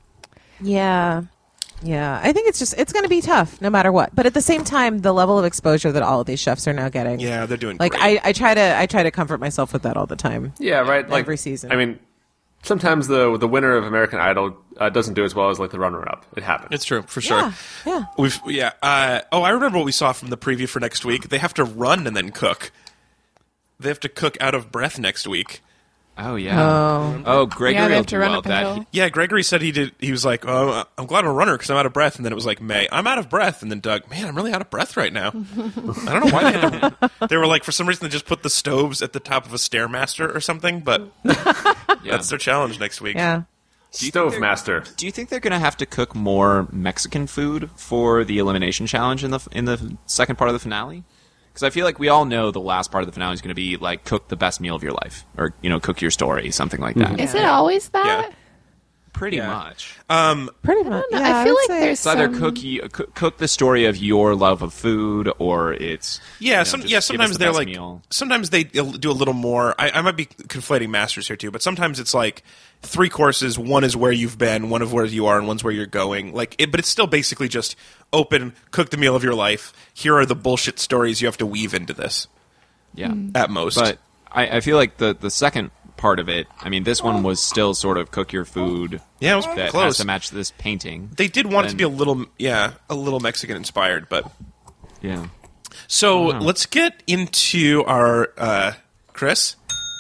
Yeah. Yeah. I think it's just, it's going to be tough no matter what. But at the same time, the level of exposure that all of these chefs are now getting. Yeah, they're doing Like, great. I, I try to, I try to comfort myself with that all the time. Yeah, right. Like Every season. I mean, sometimes the the winner of American Idol uh, doesn't do as well as like the runner up. It happens. It's true for sure. Yeah. Yeah. We've yeah. Uh, oh, I remember what we saw from the preview for next week. They have to run and then cook. They have to cook out of breath next week. Oh, yeah. Oh. Oh, Gregory Yeah, they will have to do run well up with a that. hill. Yeah, Gregory said he did. He was like, "Oh, I'm glad I'm a runner because I'm out of breath." And then it was like May, I'm out of breath. And then Doug, man, I'm really out of breath right now. I don't know why they had to, they were like, for some reason they just put the stoves at the top of a stairmaster or something. But Yeah. that's their challenge next week. Yeah. Stove Master. Do you think they're going to have to cook more Mexican food for the elimination challenge in the in the second part of the finale? Because I feel like we all know the last part of the finale is going to be like cook the best meal of your life, or you know, cook your story, something like that. Is it always that? Yeah. Pretty Yeah. much. Pretty much. know. Yeah, I feel would like say- there's It's either some- cook, you, cook cook the story of your love of food, or it's Yeah, you know, some, just yeah. give us Sometimes the they're best like. meal. Sometimes they do a little more. I, I might be conflating masters here too, but sometimes it's like three courses. One is where you've been, one of where you are, and one's where you're going. Like, it, but it's still basically just open, cook the meal of your life. Here are the bullshit stories you have to weave into this. Yeah, At most, but I, I feel like the the second part of it. I mean, this one was still sort of cook your food. Yeah, it was that has close. to match this painting. they did want it to then- be a little, yeah, a little Mexican inspired. But Yeah. so let's get into our uh, Chris.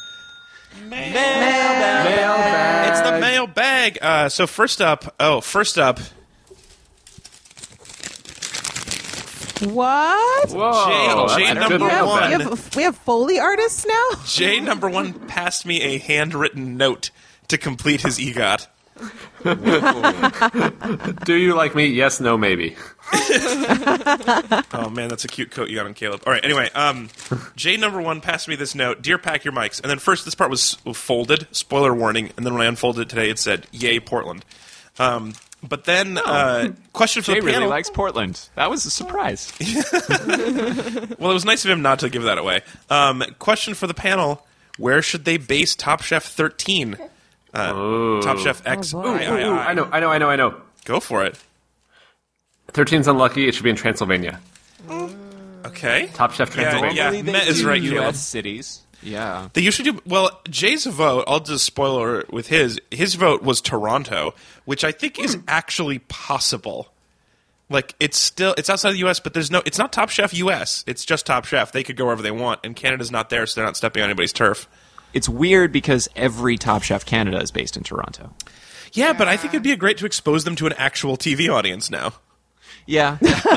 Mailbag. It's the mailbag. Uh, so first up, oh, first up, What? Whoa, Jay- Jay that's number good We have, one. we, have, we have Foley artists now? Jay number one passed me a handwritten note to complete his EGOT. Do you like me? Yes, no, maybe. Oh man, that's a cute coat you got on Caleb. All right, anyway, um, Jay number one passed me this note. Dear Pack Your Mics. And then first this part was folded, spoiler warning, and then when I unfolded it today it said, Yay, Portland. Um, but then, uh, question for Jay the really panel. likes Portland. That was a surprise. Well, it was nice of him not to give that away. Um, question for the panel. Where should they base Top Chef thirteen? Uh, Top Chef X. Oh, boy. I, I, Ooh, I. I know, I know, I know, I know. Go for it. thirteen's unlucky. It should be in Transylvania. Okay. Top Chef Yeah, Transylvania. yeah, Normally they Met is do right, U Caleb. S cities. Yeah. They usually do well. Jay's vote. I'll just spoiler with his. His vote was Toronto, which I think is actually possible. Like it's still it's outside the U S, but there's no it's not Top Chef U S. It's just Top Chef. They could go wherever they want, and Canada's not there, so they're not stepping on anybody's turf. It's weird because every Top Chef Canada is based in Toronto. Yeah, but I think it'd be great to expose them to an actual T V audience now. Yeah.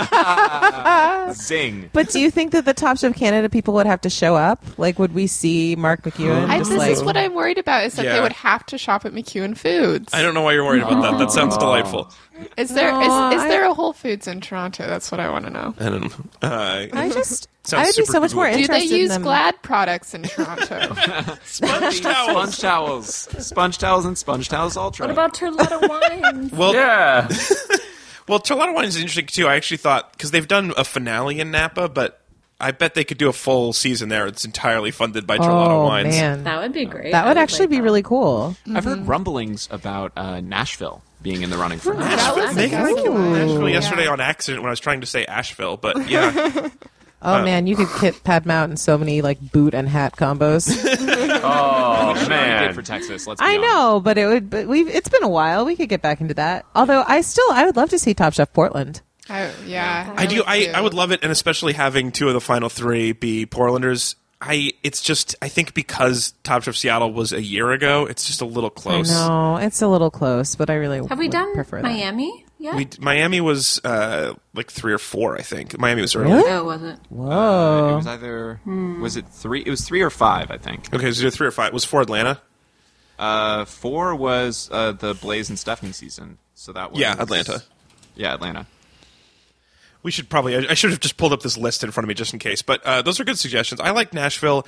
Zing. But do you think that the Top Chef Canada people would have to show up? Like, would we see Mark McEwen? I, just this like, is what I'm worried about, is that Yeah. they would have to shop at McEwen Foods. I don't know why you're worried about that. That sounds delightful. Is there is, No, is I- there a Whole Foods in Toronto? That's what I want to know. I don't know. Uh, I just, Sounds I would be super so much more cool. Do interested they use in them. Glad products in Toronto? sponge towels. Sponge towels. Sponge towels and sponge towels ultra. What about Turletta wines? Well, Yeah. well, Terletta Wine is interesting too. I actually thought because they've done a finale in Napa, but I bet they could do a full season there. It's entirely funded by Terletta Oh Wines. man, That would be great. that I would actually like be that. really cool. I've heard rumblings about uh, Nashville being in the running for That Nashville. was Megan a went good to one. Nashville Yeah. yesterday on accident when I was trying to say Asheville, but yeah. Oh man, you could kit Padme out in so many like boot and hat combos. Oh Which is what we man. did for Texas. Let's be I honest. know, but it would. But we've. It's been a while. We could get back into that. Although I still, I would love to see Top Chef Portland. I, yeah, I do. would I, too. I would love it, and especially having two of the final three be Portlanders. I. It's just. I think because Top Chef Seattle was a year ago, it's just a little close. No, it's a little close, but I really Have we would done prefer that. Miami yet? We Miami was uh, like three or four. I think Miami was early. Really? Oh, was it? Uh, it Whoa. was either was it three? It was three or five, I think. Okay, so three or five. Was four Atlanta? Uh, four was uh, the Blaze and Stephanie season. So that was Yeah, Atlanta. Yeah, Atlanta. We should probably. I, I should have just pulled up this list in front of me just in case. But uh, those are good suggestions. I like Nashville.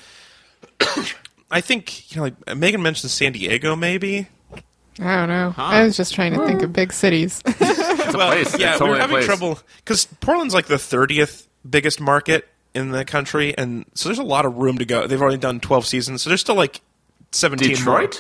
I think you know, like Megan mentioned San Diego, maybe. I don't know. I was just trying to think of big cities. It's a Well, place. yeah, It's we totally were a having place. trouble because Portland's like the thirtieth biggest market in the country, and so there's a lot of room to go. They've already done twelve seasons, so there's still like seventeen Detroit?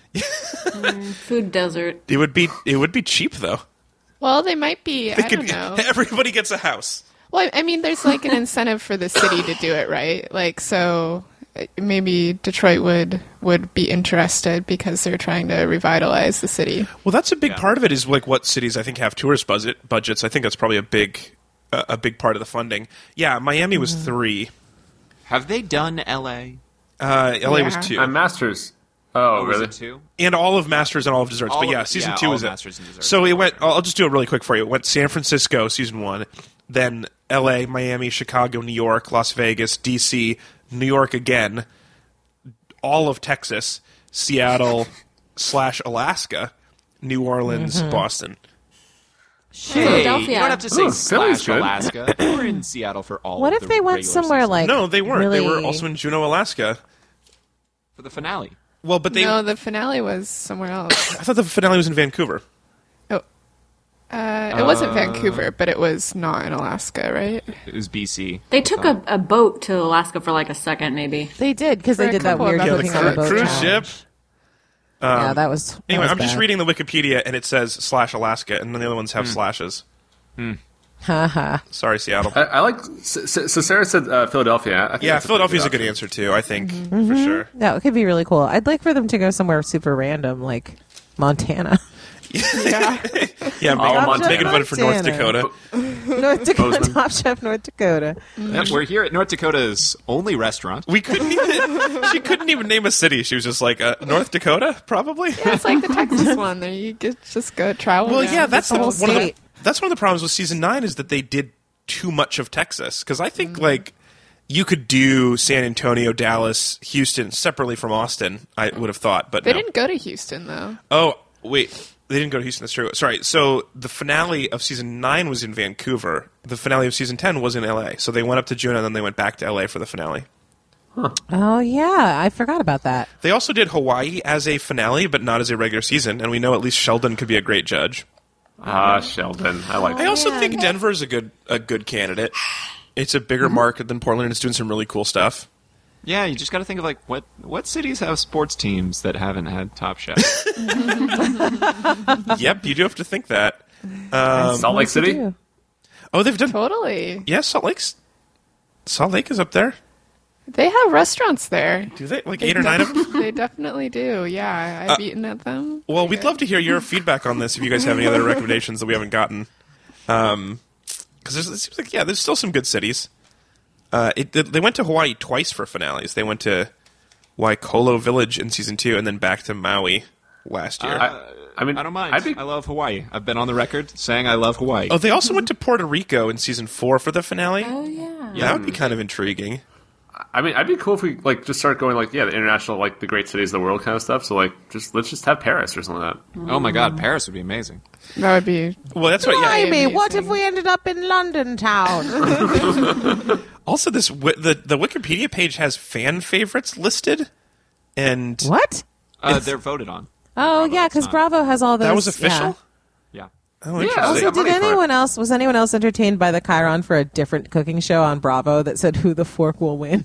Food desert. more. It would be it would be cheap though. Well, they might be. I They don't could- know. Everybody gets a house. Well, I mean, there's like an incentive for the city to do it, right? Like, so uh, maybe Detroit would would be interested because they're trying to revitalize the city. Well, that's a big Yeah. part of it. Is like what cities I think have tourist budget budgets. I think that's probably a big uh, a big part of the funding. Yeah, Miami was Mm-hmm. three. Have they done L A? Uh, L A was Yeah. two. I'm Masters. Oh, Was really? it two? And all of Masters and all of Desserts. All but of- yeah, season yeah, two all is of it. Masters and Desserts. So it went. I'll I'll just do it really quick for you. It went San Francisco, season one, then L A, Miami, Chicago, New York, Las Vegas, D C, New York again, all of Texas, Seattle slash Alaska, New Orleans, Mm-hmm. Boston. Hey, Philadelphia. you don't have to say Ooh, Philly's slash good. Alaska. We're in Seattle for all. What of if the they went regular somewhere season. like No, they weren't. Really... They were also in Juneau, Alaska. for the finale? Well, but they. no, the finale was somewhere else. I thought the finale was in Vancouver. Oh, uh, it wasn't Vancouver, but it was not in Alaska, right? It was B C. They took a, a boat to Alaska for like a second, maybe. They did because For they a did that couple of weird Yeah, the cooking on a cru- boat cruise challenge. ship. yeah, that was. that Anyway, was I'm just bad. reading the Wikipedia, and it says slash Alaska, and then the other ones have slashes. Haha. Sorry, Seattle. I, I like. So, so Sarah said uh, Philadelphia. I think Yeah, that's a pretty Philadelphia's a good option. answer too. I think Mm-hmm. for sure. That could be really cool. I'd like for them to go somewhere super random, like Montana. Yeah. Yeah, Oh, Megan, Montana. Megan voted for North Montana. Dakota. North Dakota, Bozeman. Top Chef North Dakota. Yep, we're here at North Dakota's only restaurant. We couldn't even. She couldn't even name a city. She was just like uh, North Dakota, probably. It's like the Texas one. There, you get, just go travel. Well, around. yeah, that's the the, whole one of the, state. that's one of the problems with season nine is that they did too much of Texas. Because I think like you could do San Antonio, Dallas, Houston separately from Austin. I would have thought, but They no. didn't go to Houston though. Oh, wait. They didn't go to Houston. That's true. Sorry. So the finale of season nine was in Vancouver. The finale of season ten was in L A. So they went up to Juneau and then they went back to L A for the finale. Oh yeah, I forgot about that. They also did Hawaii as a finale, but not as a regular season. And we know at least Sheldon could be a great judge. Ah, Sheldon. I like I that. also yeah, think yeah. Denver is a good a good candidate. It's a bigger market than Portland, and it's doing some really cool stuff. Yeah, you just got to think of like what what cities have sports teams that haven't had Top Chef. Yep, you do have to think that. Um, Salt Lake City? Do. oh, they've done. Totally. Yeah, Salt Lake's. Salt Lake is up there. They have restaurants there. Do they like eight or nine of them? They definitely do. Yeah, I've eaten at them. Well, we'd love to hear your feedback on this if you guys have any other recommendations that we haven't gotten. Um, because it seems like yeah, there's still some good cities. Uh, it, they went to Hawaii twice for finales. They went to Waikolo Village in season two, and then back to Maui last year. Uh, I mean, I don't mind. I'd be- I love Hawaii. I've been on the record saying I love Hawaii. oh, they also went to Puerto Rico in season four for the finale. Oh yeah. That would be kind of intriguing. I mean, I'd be cool if we like just start going like, yeah, the international, like the great cities of the world kind of stuff. So like, just let's just have Paris or something like that. Oh my God, Paris would be amazing. That would be. Well, that's what. Yeah. Maybe. What if amazing. we ended up in London town? Also, this wi- the the Wikipedia page has fan favorites listed, and What? Uh, they're voted on. Oh, Bravo, yeah, it's because not. Bravo has all those. that was official. Yeah. Yeah. Oh, Yeah, interesting. also- Also, got did money for it. anyone else was anyone else entertained by the Chiron for a different cooking show on Bravo that said who the fork will win?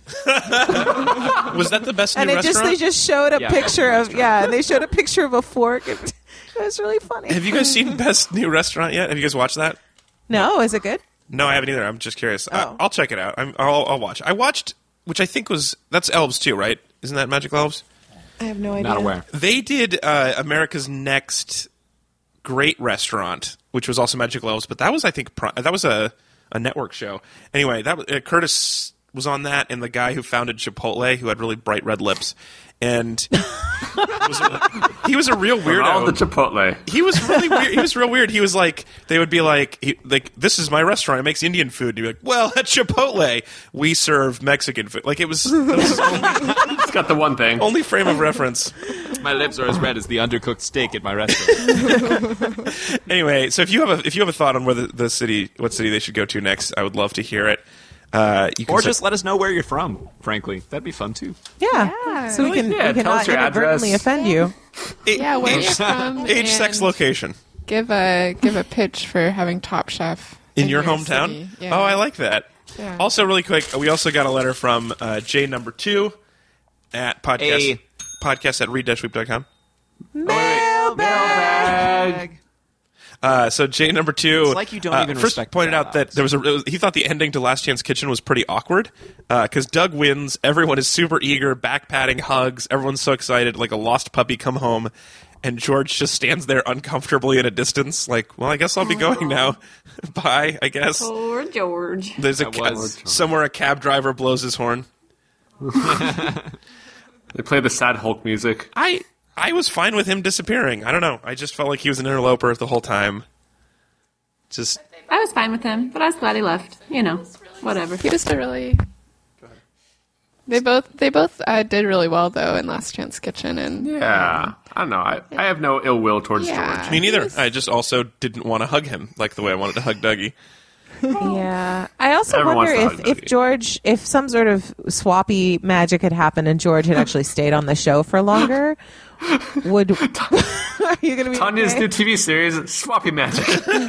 Was that the best And new it just restaurant? they just showed a Yeah, picture best of new yeah, and they showed a picture of a fork. It, it was really funny. Have you guys seen Best New Restaurant yet? Have you guys watched that? No, is it good? No, I haven't either. I'm just curious. I, Oh. I'll check it out. I'm, I'll, I'll watch. I watched, which I think was that's Elves too, right? Isn't that Magic Elves? I have no idea. Not aware. They did uh, America's Next Great Restaurant, which was also Magic Elves, but that was I think pri- that was a, a network show. Anyway, that was, uh, Curtis was on that, and the guy who founded Chipotle, who had really bright red lips, and was a, he was a real weirdo. All the Chipotle. He was really weird. He was real weird. He was like, they would be like, he, like, this is my restaurant. It makes Indian food. And you'd be like, well, at Chipotle, we serve Mexican food. Like, it was, it was his only, It's got the one thing. only frame of reference. My lips are as red as the undercooked steak at my restaurant. Anyway, so if you have a if you have a thought on where the, the city, what city they should go to next, I would love to hear it. Uh, you can Or say- just let us know where you're from, frankly. That'd be fun, too. Yeah. Yeah. So we can Yeah, we can tell us not your inadvertently address. offend you. a- Yeah, where age, you're from. age, sex, and location Give a give a pitch for having Top Chef in your hometown. city. Yeah. Oh, I like that. Yeah. Also, really quick, we also got a letter from uh, J number two at podcast A. podcast at read dash weep dot com. Mailbag. Uh, so Jay number two, It's like you don't uh, even first respect pointed out that shout-outs. there was a it was, he thought the ending to Last Chance Kitchen was pretty awkward because Doug wins, everyone is super eager, back patting, hugs, everyone's so excited, like a lost puppy come home, and George just stands there uncomfortably at a distance, like, well, I guess I'll be going now. Bye, I guess. Poor George. There's a That ca- was- somewhere a cab driver blows his horn. They play the sad Hulk music. I I was fine with him disappearing. I don't know. I just felt like he was an interloper the whole time. Just I was fine with him, but I was glad he left. You know, whatever. He was a really. They both they both uh, did really well though in Last Chance Kitchen and Yeah. I don't know. I, I have no ill will towards Yeah. George. me neither. Yes. I just also didn't want to hug him like the way I wanted to hug Dougie. Yeah. I also Everyone wonder wants to if, hug if Dougie. George, if some sort of swappy magic had happened and George had actually stayed on the show for longer, would. Are you going to be. Tanya's okay? new T V series, Swappy Magic.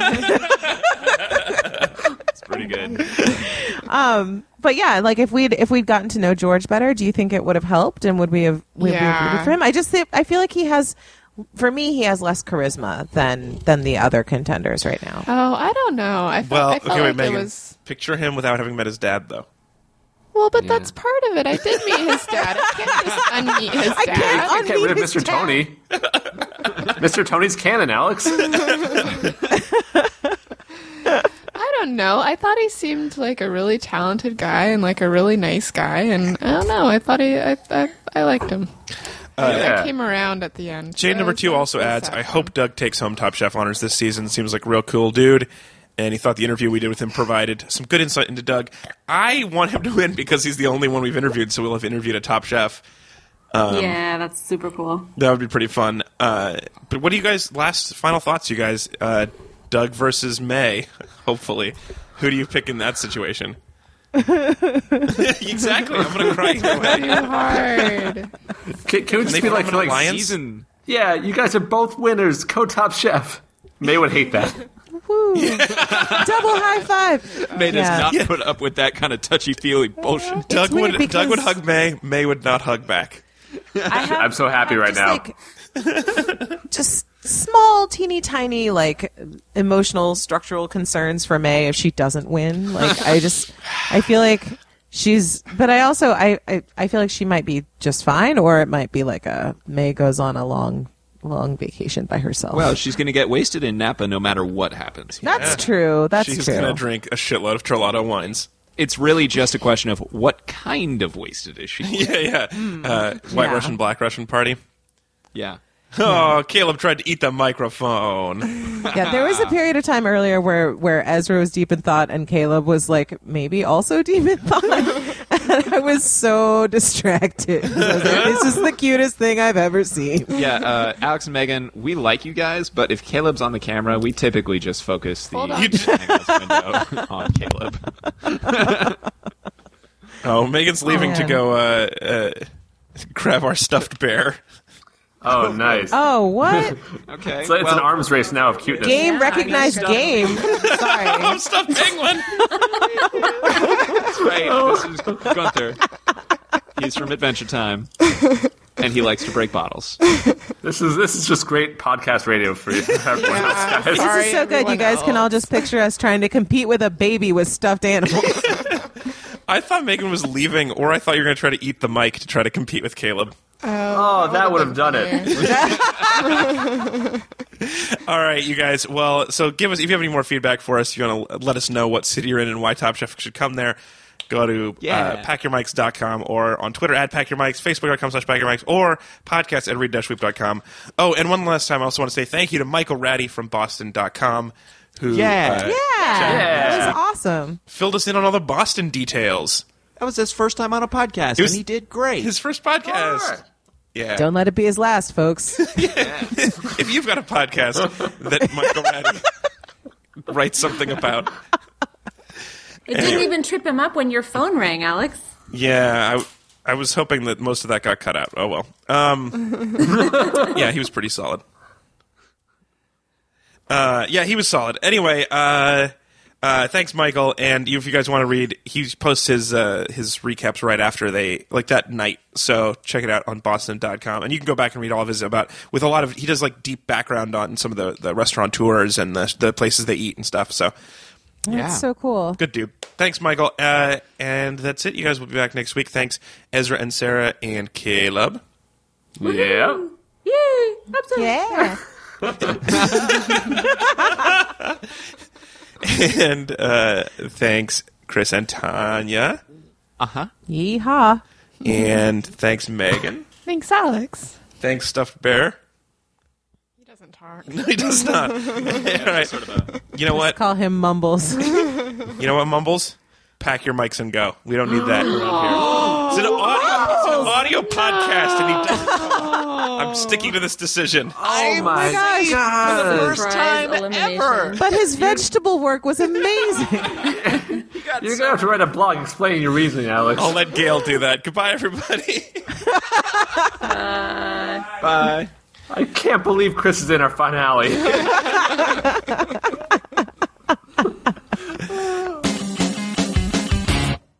It's pretty good. But yeah, like if we'd if we'd gotten to know George better, do you think it would have helped and would we have would we have Yeah. rooted for him? I just think, I feel like he has, for me, he has less charisma than than the other contenders right now. oh I don't know I felt, Well, I felt okay, wait, like Megan. it was Picture him without having met his dad, though. well but Yeah. that's part of it I did meet his dad I can't just unmeet his I dad can't un- Get rid of Unmeet Mister his dad. Tony. Mister Tony's canon, Alex. I don't know I thought he seemed like a really talented guy and like a really nice guy and I don't know I thought he I I, I liked him I, yeah. I came around at the end Jade so number I was- two I was also so adds, sad I for hope him. Doug takes home Top Chef honors this season. Seems like a real cool dude. And he thought the interview we did with him provided some good insight into Doug. I want him to win because he's the only one we've interviewed, so we'll have interviewed a Top Chef. yeah, that's super cool. That would be pretty fun. Uh, but what do you guys, last final thoughts, you guys? Uh, Doug versus May, hopefully. Who do you pick in that situation? Exactly. I'm going to cry either way. Too hard. Can, can we just they be like, form an like alliance? Season. yeah, you guys are both winners. Co-top chef. May would hate that. Woo. Double high five. May does Yeah. not Yeah. put up with that kind of touchy-feely bullshit. Doug weird would, Doug would because- hug May. May would not hug back. I have, I'm so happy right Just now. like just small, teeny tiny, like emotional, structural concerns for May if she doesn't win. Like I just, I feel like she's, but I also, I, I, I feel like she might be just fine, or it might be like a May goes on a long long vacation by herself. Well, she's going to get wasted in Napa no matter what happens. That's Yeah. true. That's She's true. going to drink a shitload of Terlato wines. It's really just a question of what kind of wasted is she? Yeah, yeah. Uh, White Yeah. Russian, Black Russian party. Yeah. Oh, Caleb tried to eat the microphone. Yeah, there was a period of time earlier where, where Ezra was deep in thought and Caleb was like maybe also deep in thought. And I was so distracted. I was like, this is the cutest thing I've ever seen. Yeah, uh, Alex and Megan, we like you guys, but if Caleb's on the camera, we typically just focus the Hold on. window on Caleb. Oh, Megan's leaving to man. go uh, uh, grab our stuffed bear. Oh, nice. Oh, what? Okay. So it's well, an arms race now of cuteness. Game Yeah, recognized I game. Sorry. Oh, stuffed penguin. That's right. This is Gunther. He's from Adventure Time, and he likes to break bottles. This is this is just great podcast radio for you. Everyone else, guys. This Sorry, is so good. You everyone guys can all else. just picture us trying to compete with a baby with stuffed animals. I thought Megan was leaving, or I thought you were going to try to eat the mic to try to compete with Caleb. Oh, that would have done it. All right, you guys. Well, so give us if you have any more feedback for us. If you want to let us know what city you're in and why Top Chef should come there. Go to Yeah. uh, pack your mics dot com or on Twitter at packyourmics, facebook dot com slash packyourmics, or podcast at read dash weep dot com. Oh, and one last time, I also want to say thank you to Michael Ratty from boston dot com who Yeah. uh, Yeah, that was awesome. filled us in on all the Boston details. That was his first time on a podcast, It was- and he did great. His first podcast. Yeah. Don't let it be his last, folks. If you've got a podcast that Michael Ratty writes something about. It didn't even trip him up when your phone rang, Alex. Yeah, I, I was hoping that most of that got cut out. Oh, well. Um, yeah, he was pretty solid. Uh, yeah, he was solid. Anyway, uh, uh, thanks, Michael. And if you guys want to read, he posts his uh, his recaps right after they, like that night. So check it out on boston dot com. And you can go back and read all of his about, with a lot of, he does like deep background on some of the, the restaurateurs and the, the places they eat and stuff. So Yeah. That's so cool. good dude. Thanks, Michael. Uh, and that's it. You guys will be back next week. Thanks, Ezra and Sarah and Caleb. Yeah. Yay! Absolutely. Yeah. And uh, thanks, Chris and Tanya. Uh-huh. Yeehaw. And thanks, Megan. Thanks, Alex. Thanks, Stuffed Bear. He doesn't talk. No, he does not. All right. You know what? Call him Mumbles. You know what, Mumbles? Pack your mics and go. We don't need that around here. It's an audio, it's an audio podcast, and he doesn't. I'm sticking to this decision. Oh my gosh. god. First Surprise time elimination. ever. But his vegetable work was amazing. You're gonna have to write a blog explaining your reasoning, Alex. I'll let Gail do that. Goodbye, everybody. Bye. I can't believe Chris is in our finale.